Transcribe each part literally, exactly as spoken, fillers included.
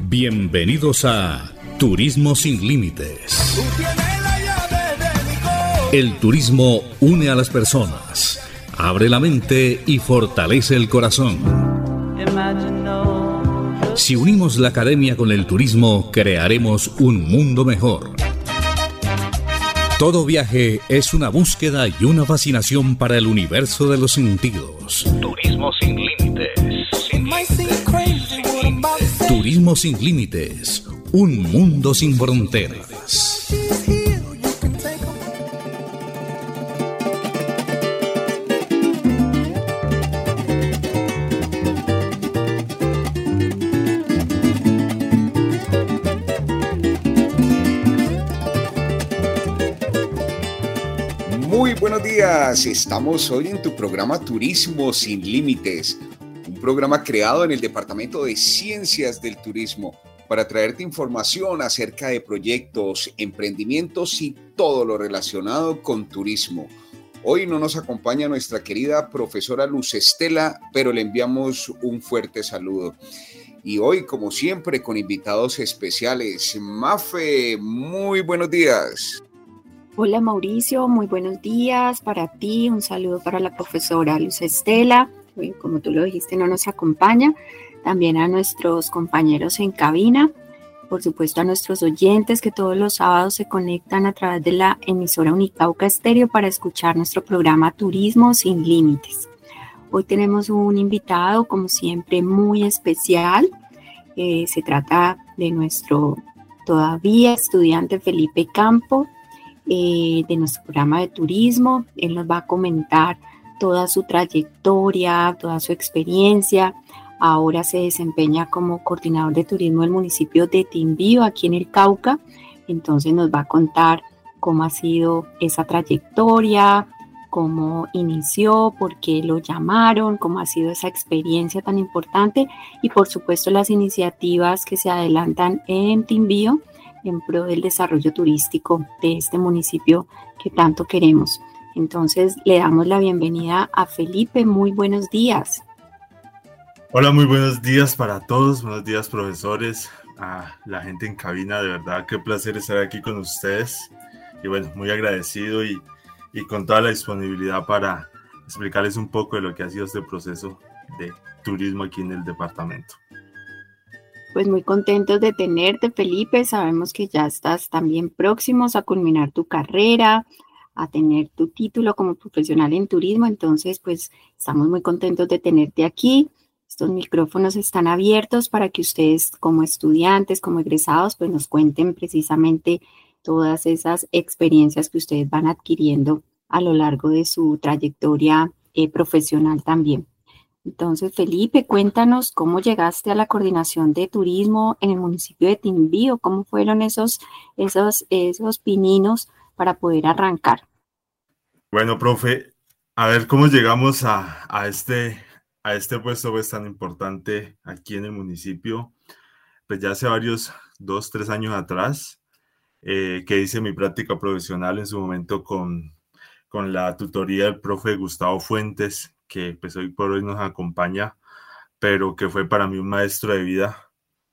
Bienvenidos a Turismo Sin Límites. El turismo une a las personas, abre la mente y fortalece el corazón. Si unimos la academia con el turismo, crearemos un mundo mejor. Todo viaje es una búsqueda y una fascinación para el universo de los sentidos. Turismo sin límites. Sin límites. Turismo sin límites. Un mundo sin fronteras. Muy buenos días, estamos hoy en tu programa Turismo Sin Límites, un programa creado en el Departamento de Ciencias del Turismo para traerte información acerca de proyectos, emprendimientos y todo lo relacionado con turismo. Hoy no nos acompaña nuestra querida profesora Luz Estela, pero le enviamos un fuerte saludo. Y hoy, como siempre, con invitados especiales. Mafe, muy buenos días. Hola Mauricio, muy buenos días para ti, un saludo para la profesora Luz Estela, como tú lo dijiste no nos acompaña, también a nuestros compañeros en cabina, por supuesto a nuestros oyentes que todos los sábados se conectan a través de la emisora Unicauca Estéreo para escuchar nuestro programa Turismo Sin Límites. Hoy tenemos un invitado como siempre muy especial, eh, se trata de nuestro todavía estudiante Felipe Campo, Eh, de nuestro programa de turismo. Él nos va a comentar toda su trayectoria, toda su experiencia. Ahora se desempeña como coordinador de turismo del municipio de Timbío, aquí en el Cauca. Entonces nos va a contar cómo ha sido esa trayectoria, cómo inició, por qué lo llamaron, cómo ha sido esa experiencia tan importante y por supuesto las iniciativas que se adelantan en Timbío en pro del desarrollo turístico de este municipio que tanto queremos. Entonces le damos la bienvenida a Felipe. Muy buenos días. Hola, muy buenos días para todos. Buenos días, profesores, a la gente en cabina. De verdad, qué placer estar aquí con ustedes. Y bueno, muy agradecido y, y con toda la disponibilidad para explicarles un poco de lo que ha sido este proceso de turismo aquí en el departamento. Pues muy contentos de tenerte, Felipe. Sabemos que ya estás también próximos a culminar tu carrera, a tener tu título como profesional en turismo. Entonces, pues estamos muy contentos de tenerte aquí. Estos micrófonos están abiertos para que ustedes como estudiantes, como egresados, pues nos cuenten precisamente todas esas experiencias que ustedes van adquiriendo a lo largo de su trayectoria eh, profesional también. Entonces, Felipe, cuéntanos cómo llegaste a la coordinación de turismo en el municipio de Timbío, cómo fueron esos, esos, esos pininos para poder arrancar. Bueno, profe, a ver cómo llegamos a, a, este, a este puesto pues, tan importante aquí en el municipio. Pues ya hace varios, dos, tres años atrás, eh, que hice mi práctica profesional en su momento con, con la tutoría del profe Gustavo Fuentes, que pues hoy por hoy nos acompaña, pero que fue para mí un maestro de vida,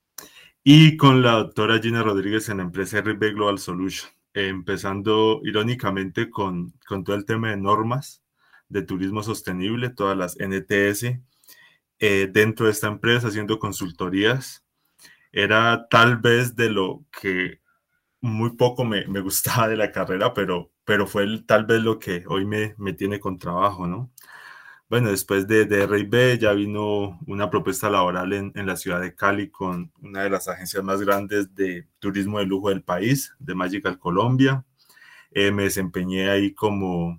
y con la doctora Gina Rodríguez en la empresa R B Global Solution, eh, empezando irónicamente con, con todo el tema de normas de turismo sostenible, todas las N T S, eh, dentro de esta empresa haciendo consultorías. Era tal vez de lo que muy poco me, me gustaba de la carrera, pero, pero fue el, tal vez lo que hoy me, me tiene con trabajo, ¿no? Bueno, después de, de R B ya vino una propuesta laboral en, en la ciudad de Cali con una de las agencias más grandes de turismo de lujo del país, de Magical Colombia. Eh, me desempeñé ahí como,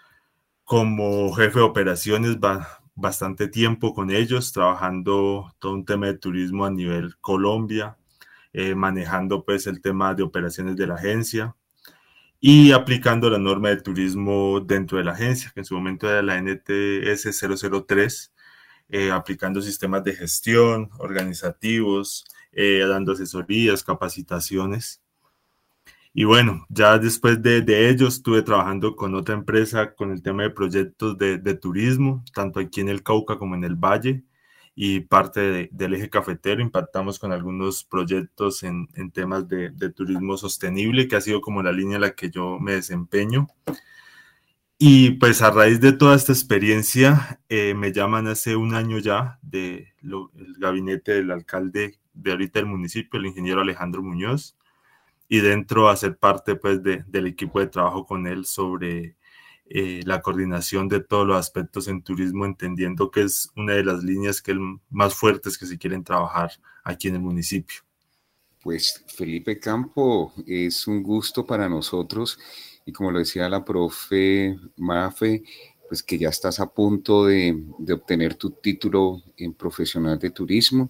como jefe de operaciones ba, bastante tiempo con ellos, trabajando todo un tema de turismo a nivel Colombia, eh, manejando pues el tema de operaciones de la agencia y aplicando la norma de turismo dentro de la agencia, que en su momento era la N T S cero cero tres, eh, aplicando sistemas de gestión, organizativos, eh, dando asesorías, capacitaciones. Y bueno, ya después de, de ello estuve trabajando con otra empresa con el tema de proyectos de, de turismo, tanto aquí en el Cauca como en el Valle, y parte de, del eje cafetero. Impactamos con algunos proyectos en, en temas de, de turismo sostenible, que ha sido como la línea en la que yo me desempeño. Y pues a raíz de toda esta experiencia, eh, me llaman hace un año ya del gabinete del alcalde de ahorita del municipio, el ingeniero Alejandro Muñoz, y dentro a ser parte pues de, del equipo de trabajo con él sobre eh, la coordinación de todos los aspectos en turismo, entendiendo que es una de las líneas que el, más fuertes que se quieren trabajar aquí en el municipio. Pues Felipe Campo, es un gusto para nosotros y como lo decía la profe Mafe, pues que ya estás a punto de, de obtener tu título en profesional de turismo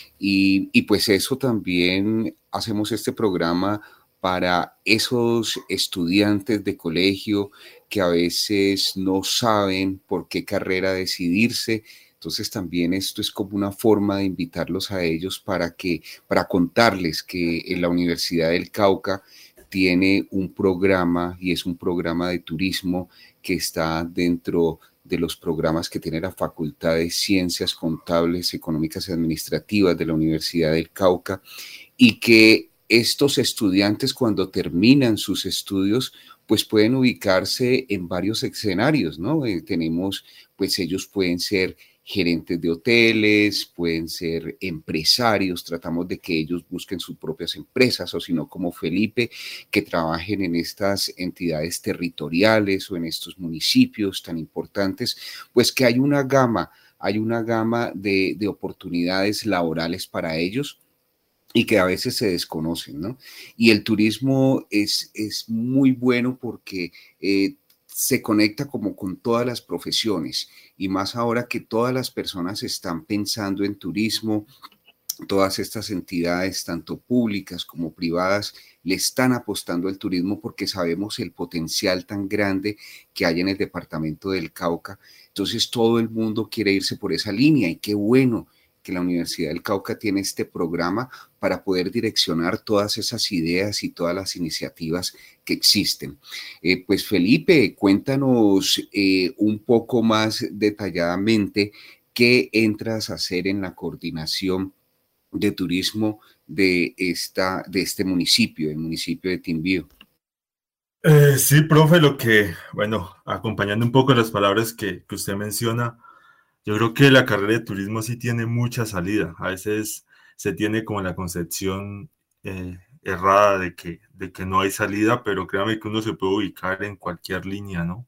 y, y pues eso también hacemos este programa para esos estudiantes de colegio que a veces no saben por qué carrera decidirse. Entonces también esto es como una forma de invitarlos a ellos para, que, para contarles que en la Universidad del Cauca tiene un programa y es un programa de turismo que está dentro de los programas que tiene la Facultad de Ciencias Contables, Económicas y Administrativas de la Universidad del Cauca y que estos estudiantes cuando terminan sus estudios pues pueden ubicarse en varios escenarios, ¿no? Eh, tenemos, pues ellos pueden ser gerentes de hoteles, pueden ser empresarios, tratamos de que ellos busquen sus propias empresas o si no como Felipe, que trabajen en estas entidades territoriales o en estos municipios tan importantes, pues que hay una gama, hay una gama de, de oportunidades laborales para ellos y que a veces se desconocen, ¿no? Y el turismo es, es muy bueno porque eh, se conecta como con todas las profesiones y más ahora que todas las personas están pensando en turismo, todas estas entidades, tanto públicas como privadas, le están apostando al turismo porque sabemos el potencial tan grande que hay en el departamento del Cauca. Entonces todo el mundo quiere irse por esa línea y qué bueno que la Universidad del Cauca tiene este programa para poder direccionar todas esas ideas y todas las iniciativas que existen. Eh, pues Felipe, cuéntanos eh, un poco más detalladamente qué entras a hacer en la coordinación de turismo de, esta, de este municipio, el municipio de Timbío. Eh, sí, profe, lo que, bueno, acompañando un poco las palabras que, que usted menciona, yo creo que la carrera de turismo sí tiene mucha salida. A veces se tiene como la concepción eh, errada de que, de que no hay salida, pero créame que uno se puede ubicar en cualquier línea, ¿no?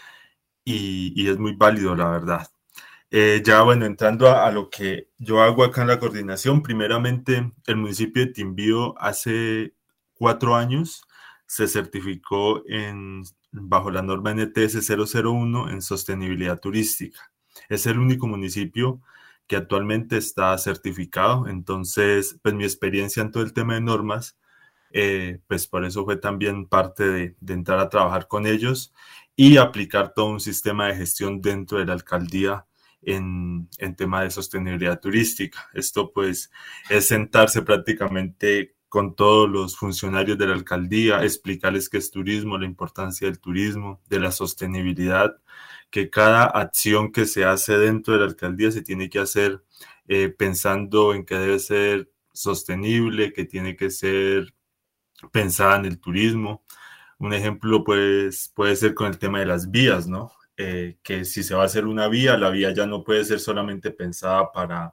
Y, y es muy válido, la verdad. Eh, ya, bueno, entrando a, a lo que yo hago acá en la coordinación, primeramente el municipio de Timbío hace cuatro años se certificó en, bajo la norma N T S cero cero uno en sostenibilidad turística. Es el único municipio que actualmente está certificado, entonces pues mi experiencia en todo el tema de normas, eh, pues por eso fue también parte de, de entrar a trabajar con ellos y aplicar todo un sistema de gestión dentro de la alcaldía en, en tema de sostenibilidad turística. Esto pues es sentarse prácticamente con todos los funcionarios de la alcaldía, explicarles qué es turismo, la importancia del turismo, de la sostenibilidad, que cada acción que se hace dentro de la alcaldía se tiene que hacer eh, pensando en que debe ser sostenible, que tiene que ser pensada en el turismo. Un ejemplo pues, puede ser con el tema de las vías, ¿no? Eh, que si se va a hacer una vía, la vía ya no puede ser solamente pensada para,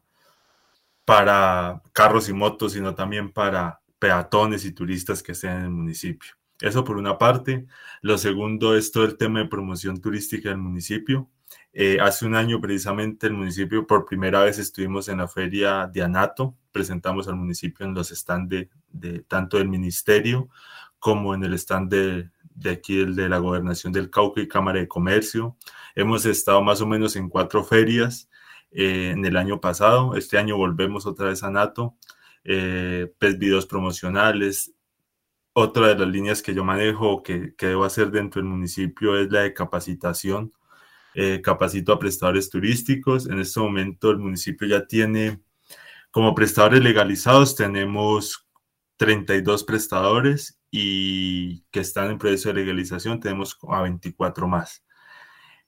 para carros y motos, sino también para peatones y turistas que estén en el municipio. Eso por una parte. Lo segundo es todo el tema de promoción turística del municipio. Eh, hace un año precisamente el municipio por primera vez estuvimos en la feria de Anato, presentamos al municipio en los stands de, de tanto del ministerio como en el stand de, de aquí el de la Gobernación del Cauca y Cámara de Comercio. Hemos estado más o menos en cuatro ferias eh, en el año pasado. Este año volvemos otra vez a Anato, eh, pues videos promocionales. Otra de las líneas que yo manejo que, que debo hacer dentro del municipio es la de capacitación. Eh, capacito a prestadores turísticos. En este momento el municipio ya tiene, como prestadores legalizados, tenemos treinta y dos prestadores y que están en proceso de legalización tenemos a veinticuatro más.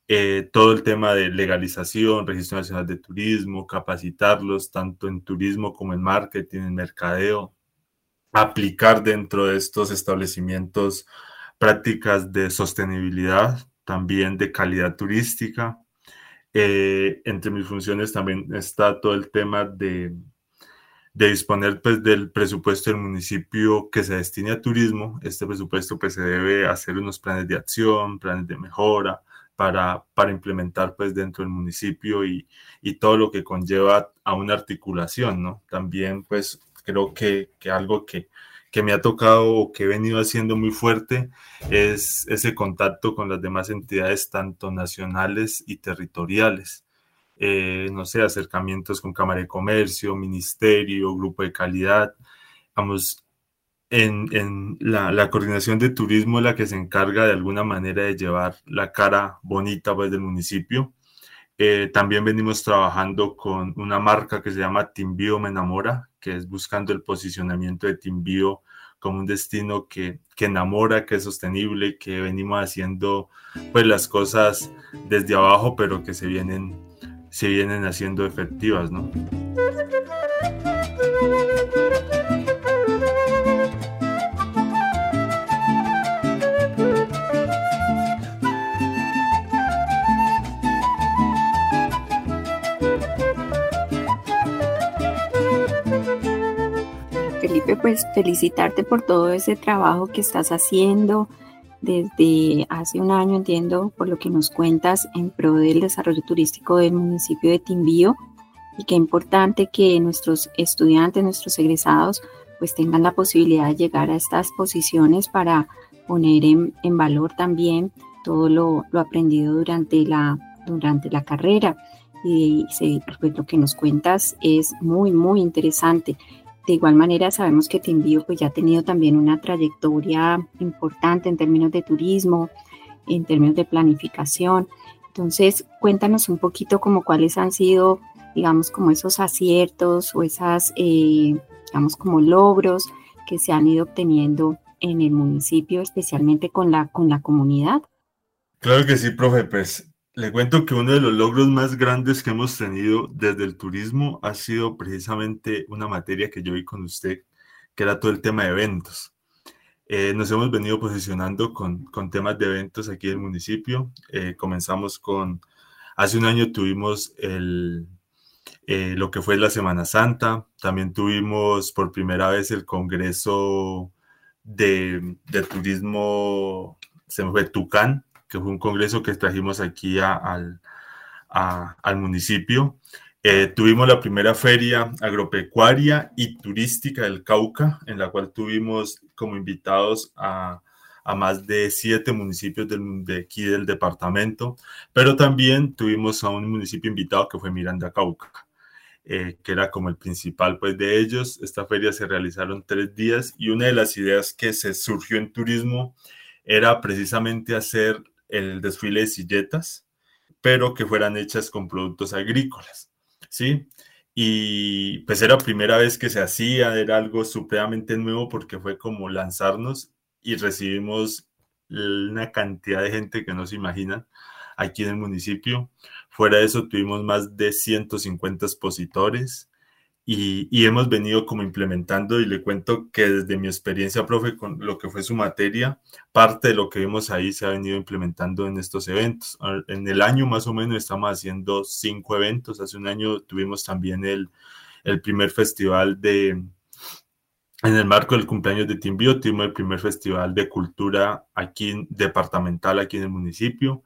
eh, todo el tema de legalización, Registro Nacional de Turismo, capacitarlos tanto en turismo como en marketing, en mercadeo, aplicar dentro de estos establecimientos prácticas de sostenibilidad, también de calidad turística. Eh, entre mis funciones también está todo el tema de, de disponer pues, del presupuesto del municipio que se destine a turismo. Este presupuesto pues, se debe hacer unos planes de acción, planes de mejora para, para implementar pues, dentro del municipio y, y todo lo que conlleva a una articulación, ¿no? También pues creo que, que algo que, que me ha tocado o que he venido haciendo muy fuerte es ese contacto con las demás entidades, tanto nacionales y territoriales. Eh, no sé, acercamientos con Cámara de Comercio, Ministerio, Grupo de Calidad. Vamos, en, en la, la coordinación de turismo es la que se encarga de alguna manera de llevar la cara bonita pues, del municipio. Eh, también venimos trabajando con una marca que se llama Timbío Me Enamora, que es buscando el posicionamiento de Timbío como un destino que, que enamora, que es sostenible, que venimos haciendo pues las cosas desde abajo, pero que se vienen, se vienen haciendo efectivas, ¿no? Felipe, pues felicitarte por todo ese trabajo que estás haciendo desde hace un año, entiendo, por lo que nos cuentas, en pro del desarrollo turístico del municipio de Timbío, y qué importante que nuestros estudiantes, nuestros egresados, pues tengan la posibilidad de llegar a estas posiciones para poner en, en valor también todo lo, lo aprendido durante la, durante la carrera. Y se, pues, lo que nos cuentas es muy, muy interesante. De igual manera, sabemos que Timbío pues, ya ha tenido también una trayectoria importante en términos de turismo, en términos de planificación. Entonces, cuéntanos un poquito como cuáles han sido, digamos, como esos aciertos o esas, eh, digamos, como logros que se han ido obteniendo en el municipio, especialmente con la, con la comunidad. Claro que sí, profe. Pues le cuento que uno de los logros más grandes que hemos tenido desde el turismo ha sido precisamente una materia que yo vi con usted, que era todo el tema de eventos. Eh, nos hemos venido posicionando con, con temas de eventos aquí en el municipio. Eh, comenzamos con, hace un año tuvimos el, eh, lo que fue la Semana Santa. También tuvimos por primera vez el Congreso de, de Turismo, se me fue Tucán, que fue un congreso que trajimos aquí a, al, a, al municipio. Eh, tuvimos la primera feria agropecuaria y turística del Cauca, en la cual tuvimos como invitados a, a más de siete municipios del, de aquí del departamento, pero también tuvimos a un municipio invitado que fue Miranda, Cauca, eh, que era como el principal pues, de ellos. Esta feria se realizaron tres días y una de las ideas que se surgió en turismo era precisamente hacer el desfile de silletas, pero que fueran hechas con productos agrícolas, ¿sí? Y pues era la primera vez que se hacía, era algo supremamente nuevo porque fue como lanzarnos y recibimos una cantidad de gente que no se imaginan aquí en el municipio. Fuera de eso tuvimos más de ciento cincuenta expositores. Y, y hemos venido como implementando, y le cuento que desde mi experiencia, profe, con lo que fue su materia, parte de lo que vimos ahí se ha venido implementando en estos eventos. En el año más o menos estamos haciendo cinco eventos. Hace un año tuvimos también el, el primer festival de, en el marco del cumpleaños de Timbío, tuvimos el primer festival de cultura aquí, departamental aquí en el municipio.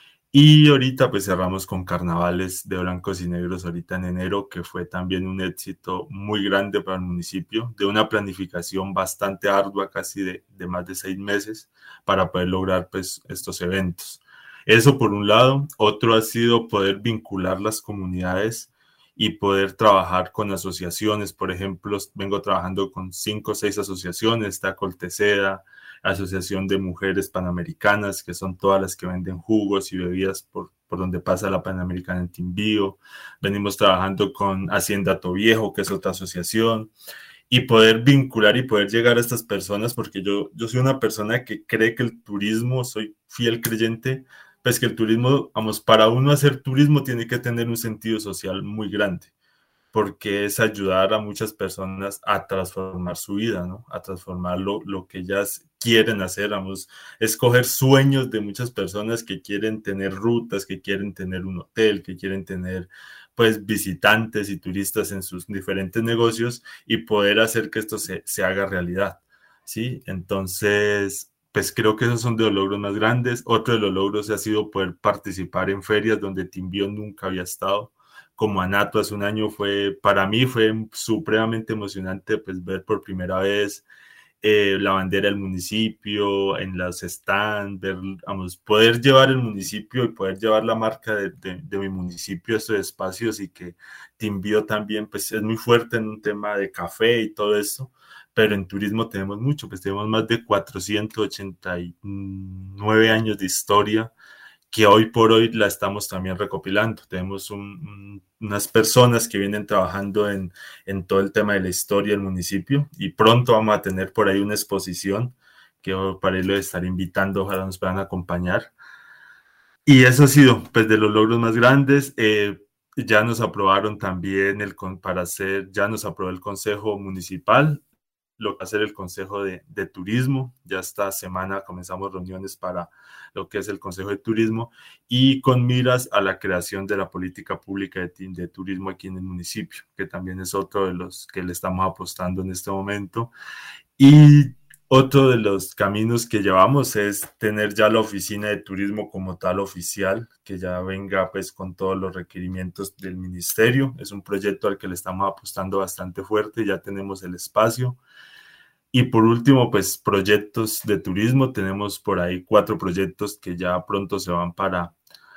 Y ahorita pues cerramos con carnavales de blancos y negros ahorita en enero, que fue también un éxito muy grande para el municipio, de una planificación bastante ardua, casi de, de más de seis meses, para poder lograr pues estos eventos. Eso por un lado. Otro ha sido poder vincular las comunidades y poder trabajar con asociaciones. Por ejemplo, vengo trabajando con cinco o seis asociaciones. Está Colteseda, Asociación de Mujeres Panamericanas, que son todas las que venden jugos y bebidas por, por donde pasa la Panamericana en Timbío. Venimos trabajando con Hacienda Toviejo, que es otra asociación, y poder vincular y poder llegar a estas personas, porque yo, yo soy una persona que cree que el turismo, soy fiel creyente, pues que el turismo, vamos, para uno hacer turismo tiene que tener un sentido social muy grande, porque es ayudar a muchas personas a transformar su vida, ¿no? A transformar lo, lo que ellas quieren hacer, vamos, escoger sueños de muchas personas que quieren tener rutas, que quieren tener un hotel, que quieren tener, pues, visitantes y turistas en sus diferentes negocios y poder hacer que esto se, se haga realidad, ¿sí? Entonces, pues creo que esos son de los logros más grandes. Otro de los logros ha sido poder participar en ferias donde TeamBio nunca había estado. Como Anato hace un año fue, para mí fue supremamente emocionante pues ver por primera vez eh, la bandera del municipio en los stands, ver, vamos, poder llevar el municipio y poder llevar la marca de, de, de mi municipio a estos espacios, y que TeamBio también pues es muy fuerte en un tema de café y todo eso, pero en turismo tenemos mucho, pues tenemos más de cuatrocientos ochenta y nueve años de historia, que hoy por hoy la estamos también recopilando. Tenemos un, un, unas personas que vienen trabajando en, en todo el tema de la historia del municipio, y pronto vamos a tener por ahí una exposición que para él lo estar invitando, ojalá nos puedan acompañar. Y eso ha sido pues de los logros más grandes. Eh, ya nos aprobaron también el, para hacer, ya nos aprobó el Consejo Municipal, lo que va a ser el Consejo de, de Turismo. Ya esta semana comenzamos reuniones para lo que es el Consejo de Turismo, y con miras a la creación de la política pública de, de turismo aquí en el municipio, que también es otro de los que le estamos apostando en este momento. Y otro de los caminos que llevamos es tener ya la oficina de turismo como tal oficial, que ya venga pues con todos los requerimientos del ministerio. Es un proyecto al que le estamos apostando bastante fuerte, ya tenemos el espacio. Y por último, pues proyectos de turismo. Tenemos por ahí cuatro proyectos que ya pronto se van para,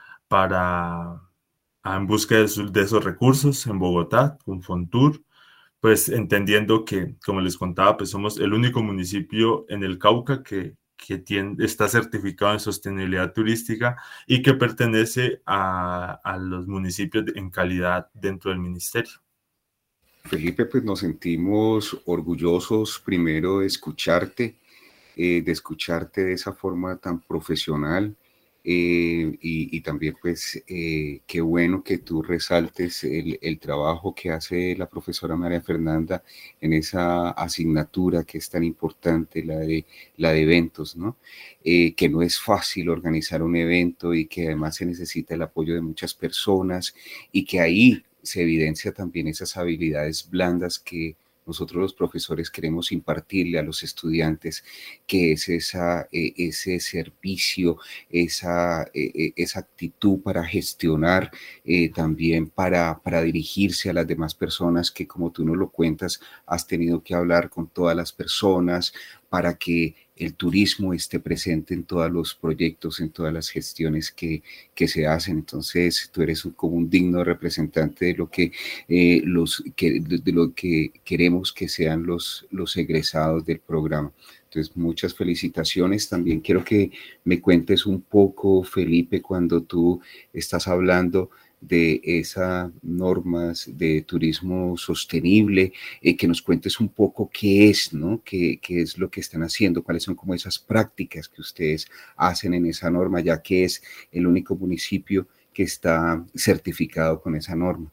para en busca de, su, de esos recursos en Bogotá, con Fontur. Pues entendiendo que, como les contaba, pues somos el único municipio en el Cauca que, que tiene, está certificado en sostenibilidad turística y que pertenece a, a los municipios en calidad dentro del ministerio. Felipe, pues nos sentimos orgullosos primero de escucharte, eh, de escucharte de esa forma tan profesional, eh, y, y también pues eh, qué bueno que tú resaltes el, el trabajo que hace la profesora María Fernanda en esa asignatura que es tan importante, la de, la de eventos, ¿no? Eh, que no es fácil organizar un evento y que además se necesita el apoyo de muchas personas, y que ahí se evidencia también esas habilidades blandas que nosotros los profesores queremos impartirle a los estudiantes, que es esa, eh, ese servicio, esa, eh, esa actitud para gestionar, eh, también para, para dirigirse a las demás personas, que como tú nos lo cuentas, has tenido que hablar con todas las personas para que el turismo esté presente en todos los proyectos, en todas las gestiones que, que se hacen. Entonces, tú eres un, como un digno representante de lo que, eh, los, que, de, de lo que queremos que sean los, los egresados del programa. Entonces, muchas felicitaciones. También quiero que me cuentes un poco, Felipe, cuando tú estás hablando de esas normas de turismo sostenible, eh, que nos cuentes un poco qué es, ¿no? Qué, qué es lo que están haciendo, cuáles son como esas prácticas que ustedes hacen en esa norma, ya que es el único municipio que está certificado con esa norma.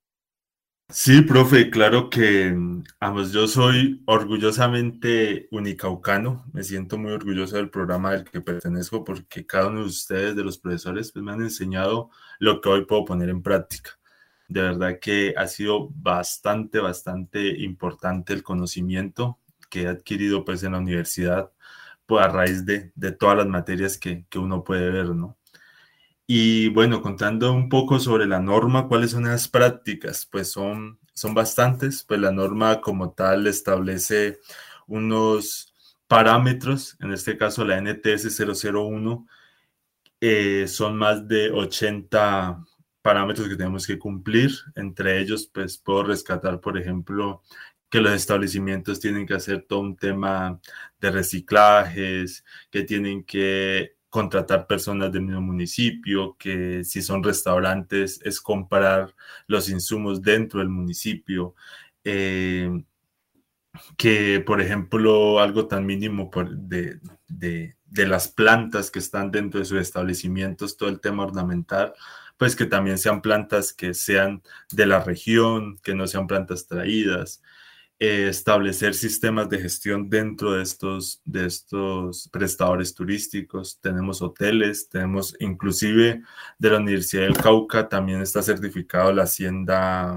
Sí, profe, claro que, vamos, yo soy orgullosamente unicaucano, me siento muy orgulloso del programa al que pertenezco, porque cada uno de ustedes, de los profesores, pues me han enseñado lo que hoy puedo poner en práctica. De verdad que ha sido bastante, bastante importante el conocimiento que he adquirido pues en la universidad, pues a raíz de, de todas las materias que, que uno puede ver, ¿no? Y bueno, contando un poco sobre la norma, ¿cuáles son las prácticas? Pues son, son bastantes. Pues la norma como tal establece unos parámetros, en este caso la N T S cero cero uno, eh, son más de ochenta parámetros que tenemos que cumplir. Entre ellos, pues puedo rescatar, por ejemplo, que los establecimientos tienen que hacer todo un tema de reciclajes, que tienen que contratar personas del mismo municipio, que si son restaurantes es comprar los insumos dentro del municipio, eh, que por ejemplo algo tan mínimo por de, de, de las plantas que están dentro de sus establecimientos, todo el tema ornamental, pues que también sean plantas que sean de la región, que no sean plantas traídas. Eh, establecer sistemas de gestión dentro de estos, de estos prestadores turísticos. Tenemos hoteles, tenemos inclusive de la Universidad del Cauca, también está certificado la hacienda,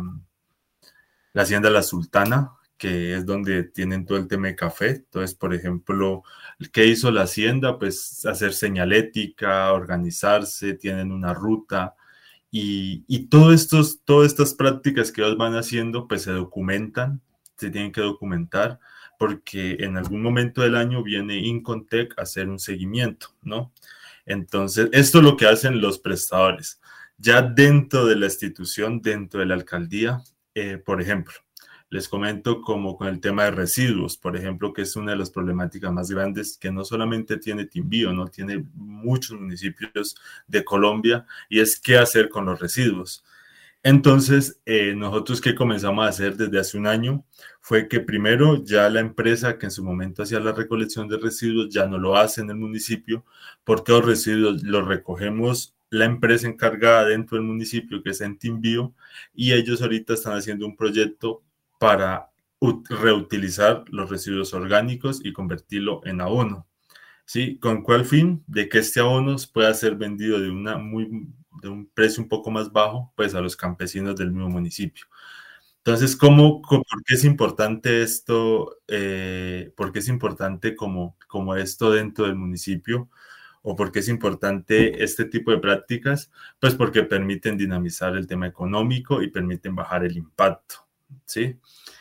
la hacienda La Sultana, que es donde tienen todo el tema de café. Entonces, por ejemplo, ¿qué hizo la hacienda? Pues hacer señalética, organizarse, tienen una ruta. Y, y todo estos, todas estas prácticas que ellos van haciendo, pues se documentan, se tienen que documentar, porque en algún momento del año viene Incontec a hacer un seguimiento, ¿no? Entonces, esto es lo que hacen los prestadores. Ya dentro de la institución, dentro de la alcaldía, eh, por ejemplo, les comento como con el tema de residuos, por ejemplo, que es una de las problemáticas más grandes que no solamente tiene Timbío, no tiene muchos municipios de Colombia, y es qué hacer con los residuos. Entonces, eh, nosotros que comenzamos a hacer desde hace un año fue que primero ya la empresa que en su momento hacía la recolección de residuos ya no lo hace en el municipio, porque los residuos los recogemos la empresa encargada dentro del municipio, que es en Timbío, y ellos ahorita están haciendo un proyecto para reutilizar los residuos orgánicos y convertirlo en abono. ¿Sí? ¿Con cuál fin? De que este abono pueda ser vendido de, una muy, de un precio un poco más bajo, pues a los campesinos del mismo municipio. Entonces, ¿cómo, cómo, ¿por qué es importante esto? Eh, ¿Por qué es importante como, como esto dentro del municipio? ¿O por qué es importante este tipo de prácticas? Pues porque permiten dinamizar el tema económico y permiten bajar el impacto, ¿sí?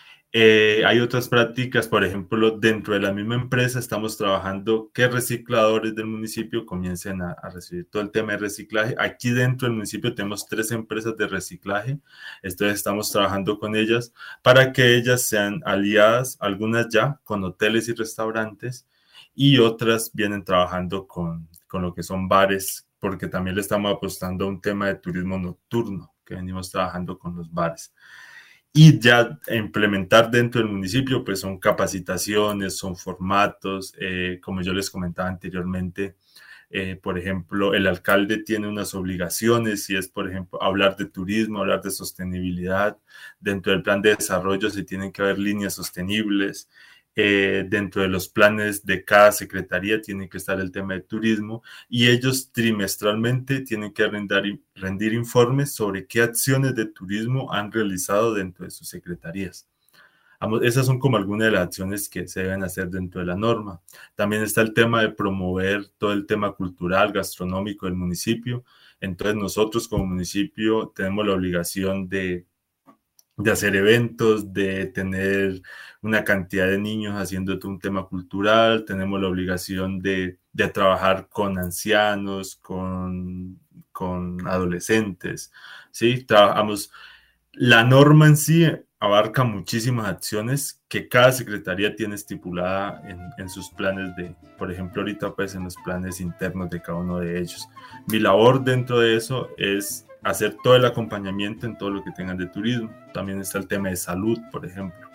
Eh, hay otras prácticas, por ejemplo, dentro de la misma empresa estamos trabajando que recicladores del municipio comiencen a, a recibir todo el tema de reciclaje. Aquí dentro del municipio tenemos tres empresas de reciclaje, entonces estamos trabajando con ellas para que ellas sean aliadas, algunas ya con hoteles y restaurantes, y otras vienen trabajando con, con lo que son bares, porque también le estamos apostando a un tema de turismo nocturno, que venimos trabajando con los bares. Y ya implementar dentro del municipio, pues son capacitaciones, son formatos, eh, como yo les comentaba anteriormente, eh, por ejemplo, el alcalde tiene unas obligaciones, y es, por ejemplo, hablar de turismo, hablar de sostenibilidad. Dentro del plan de desarrollo se tienen que haber líneas sostenibles. Eh, dentro de los planes de cada secretaría tiene que estar el tema de turismo, y ellos trimestralmente tienen que rendir, rendir informes sobre qué acciones de turismo han realizado dentro de sus secretarías. Esas son como algunas de las acciones que se deben hacer dentro de la norma. También está el tema de promover todo el tema cultural, gastronómico del municipio. Entonces nosotros como municipio tenemos la obligación de de hacer eventos, de tener una cantidad de niños haciendo todo un tema cultural. Tenemos la obligación de, de trabajar con ancianos, con, con adolescentes, ¿sí? Trabajamos, la norma en sí abarca muchísimas acciones que cada secretaría tiene estipulada en, en sus planes de, por ejemplo, ahorita pues en los planes internos de cada uno de ellos. Mi labor dentro de eso es hacer todo el acompañamiento en todo lo que tengan de turismo. También está el tema de salud, por ejemplo.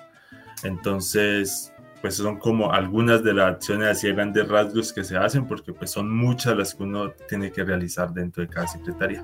Entonces, pues son como algunas de las acciones así de grandes rasgos que se hacen, porque pues son muchas las que uno tiene que realizar dentro de cada secretaría.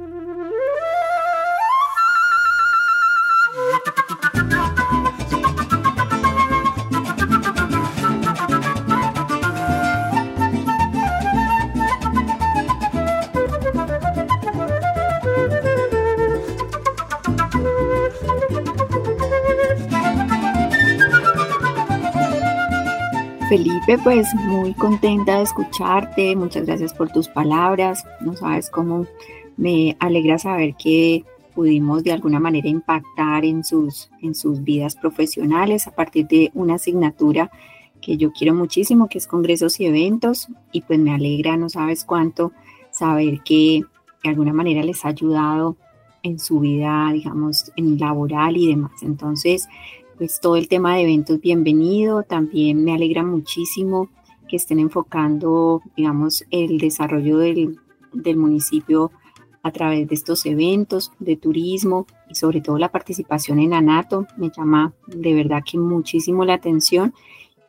Felipe, pues muy contenta de escucharte, muchas gracias por tus palabras, no sabes cómo me alegra saber que pudimos de alguna manera impactar en sus, en sus vidas profesionales a partir de una asignatura que yo quiero muchísimo, que es Congresos y Eventos, y pues me alegra, no sabes cuánto, saber que de alguna manera les ha ayudado en su vida, digamos, en laboral y demás. Entonces, pues todo el tema de eventos, bienvenido. También me alegra muchísimo que estén enfocando, digamos, el desarrollo del, del municipio a través de estos eventos de turismo y sobre todo la participación en ANATO. Me llama de verdad que muchísimo la atención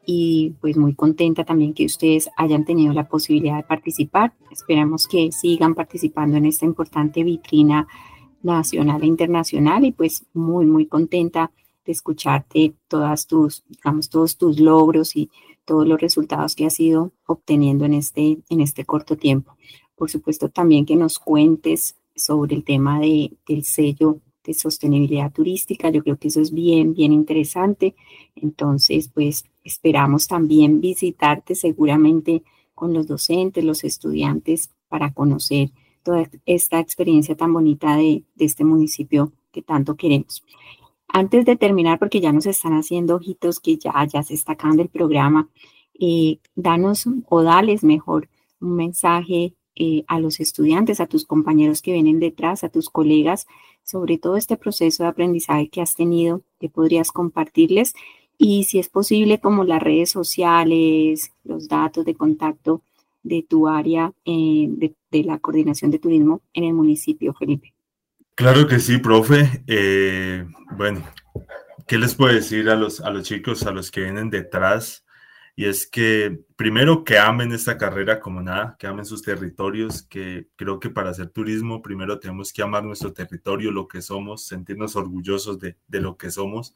y pues muy contenta también que ustedes hayan tenido la posibilidad de participar. Esperamos que sigan participando en esta importante vitrina nacional e internacional y pues muy, muy contenta de escucharte todas tus, digamos, todos tus logros y todos los resultados que has ido obteniendo en este, en este corto tiempo. Por supuesto, también que nos cuentes sobre el tema de, del sello de sostenibilidad turística. Yo creo que eso es bien, bien interesante. Entonces, pues esperamos también visitarte seguramente con los docentes, los estudiantes, para conocer toda esta experiencia tan bonita de, de este municipio que tanto queremos. Antes de terminar, porque ya nos están haciendo ojitos que ya, ya se está acabando el programa, eh, danos o dales mejor un mensaje eh, a los estudiantes, a tus compañeros que vienen detrás, a tus colegas, sobre todo este proceso de aprendizaje que has tenido, que podrías compartirles, y si es posible, como las redes sociales, los datos de contacto de tu área eh, de, de la coordinación de turismo en el municipio, Felipe. Claro que sí, profe. Eh, bueno, ¿qué les puedo decir a los, a los chicos, a los que vienen detrás? Y es que primero que amen esta carrera como nada, que amen sus territorios, que creo que para hacer turismo primero tenemos que amar nuestro territorio, lo que somos, sentirnos orgullosos de, de lo que somos,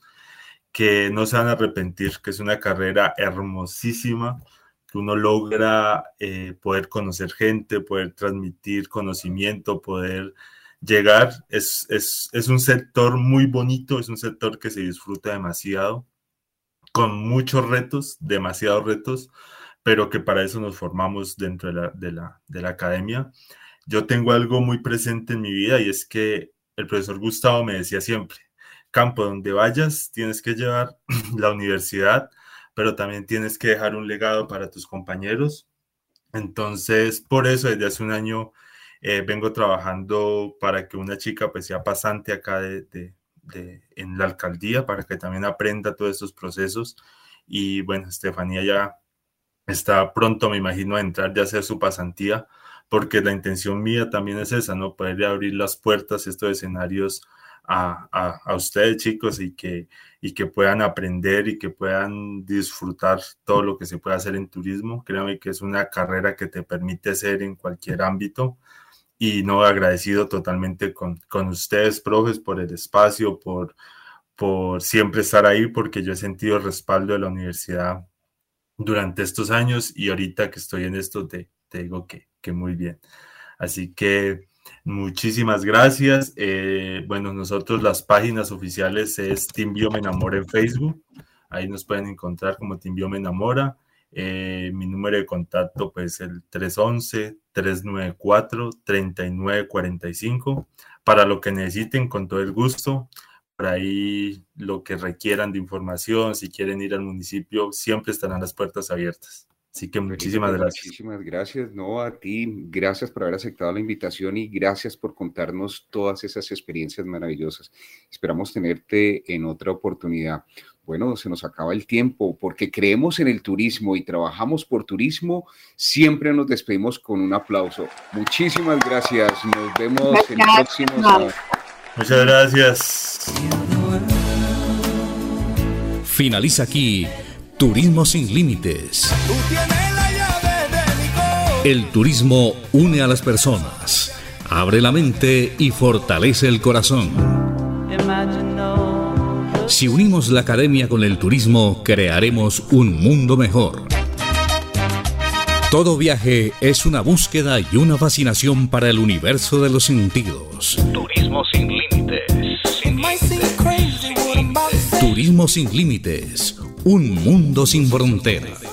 que no se van a arrepentir, que es una carrera hermosísima, que uno logra eh, poder conocer gente, poder transmitir conocimiento, poder llegar. Es, es, es un sector muy bonito, es un sector que se disfruta demasiado, con muchos retos, demasiados retos, pero que para eso nos formamos dentro de la, de la, de la academia. Yo tengo algo muy presente en mi vida y es que el profesor Gustavo me decía siempre, Campo, donde vayas tienes que llevar la universidad, pero también tienes que dejar un legado para tus compañeros. Entonces, por eso desde hace un año eh, vengo trabajando para que una chica pues sea pasante acá de, de De, en la alcaldía, para que también aprenda todos estos procesos. Y bueno, Estefanía ya está pronto, me imagino, a entrar ya a hacer su pasantía, porque la intención mía también es esa, ¿no? Poder abrir las puertas, estos escenarios a, a, a ustedes, chicos, y que, y que puedan aprender y que puedan disfrutar todo lo que se puede hacer en turismo. Créanme que es una carrera que te permite ser en cualquier ámbito. Y no, agradecido totalmente con, con ustedes, profes, por el espacio, por, por siempre estar ahí, porque yo he sentido el respaldo de la universidad durante estos años y ahorita que estoy en esto te, te digo que, que muy bien. Así que muchísimas gracias. Eh, bueno, nosotros las páginas oficiales es Team Bio Me Enamora en Facebook. Ahí nos pueden encontrar como Team Bio Me Enamora. Eh, mi número de contacto pues el tres once, tres nueve cuatro, treinta y nueve cuarenta y cinco, para lo que necesiten con todo el gusto. Por ahí lo que requieran de información, si quieren ir al municipio, siempre estarán las puertas abiertas. Así que muchísimas gracias. Muchísimas gracias, no, a ti, gracias por haber aceptado la invitación y gracias por contarnos todas esas experiencias maravillosas. Esperamos tenerte en otra oportunidad. Bueno, se nos acaba el tiempo, porque creemos en el turismo y trabajamos por turismo, siempre nos despedimos con un aplauso. Muchísimas gracias, nos vemos gracias. En próximos sábados. Muchas gracias. Finaliza aquí Turismo sin Límites. El turismo une a las personas, abre la mente y fortalece el corazón. Si unimos la academia con el turismo, crearemos un mundo mejor. Todo viaje es una búsqueda y una fascinación para el universo de los sentidos. Turismo sin límites. Sin límites. Turismo sin límites. Un mundo sin fronteras.